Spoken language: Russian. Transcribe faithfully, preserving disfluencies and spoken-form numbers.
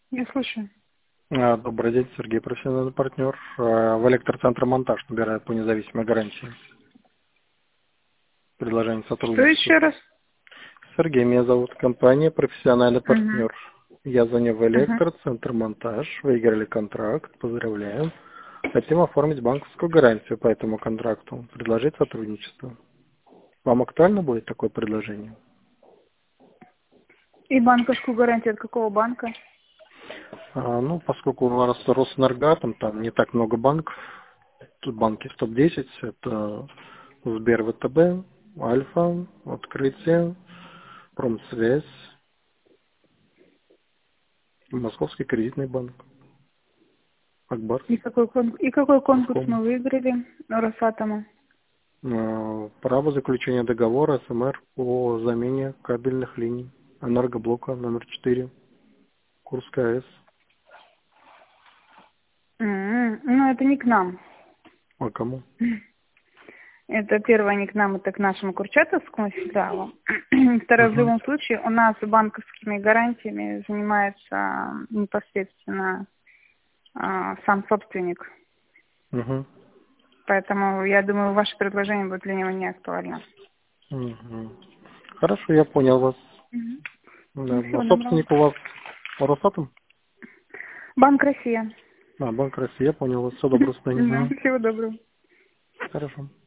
Я слушаю. А, Добрый день, Сергей, профессиональный партнер. А, В электроцентр «Монтаж» набирает по независимой гарантии. Предложение Что сотрудничества. еще раз? Сергей, меня зовут. Компания «Профессиональный Угу. партнер». Я звоню в Угу. электроцентр «Монтаж». Выиграли контракт. Поздравляем. Хотим оформить банковскую гарантию по этому контракту. Предложить сотрудничество. Вам актуально будет такое предложение? И банковскую гарантию от какого банка? А, ну, поскольку у вас Роснергатом, там не так много банков, тут банки топ десять, это Сбер, ВТБ, Альфа, Открытие, Промсвязь, Московский кредитный банк, Акбарс, И какой, кон- и какой конкурс Роском. мы выиграли у Росатома? А, Право заключения договора СМР по замене кабельных линий энергоблока номер четыре, Курская АЭС. М, Ну, это не к нам. А кому? Это первое не к нам, это к нашему Курчатовскому филиалу. Второе, в Угу. любом случае, у нас банковскими гарантиями занимается непосредственно а, сам собственник. Угу. Поэтому, я думаю, ваше предложение будет для него не актуально. Угу. Хорошо, я понял вас. Мгм. Да. Ну, А всего доброго. собственник у вас Росатом? Банк Россия. А, Банк России, я понял вас. Все доброго, до свидания. Мгм. Всего доброго. Хорошо.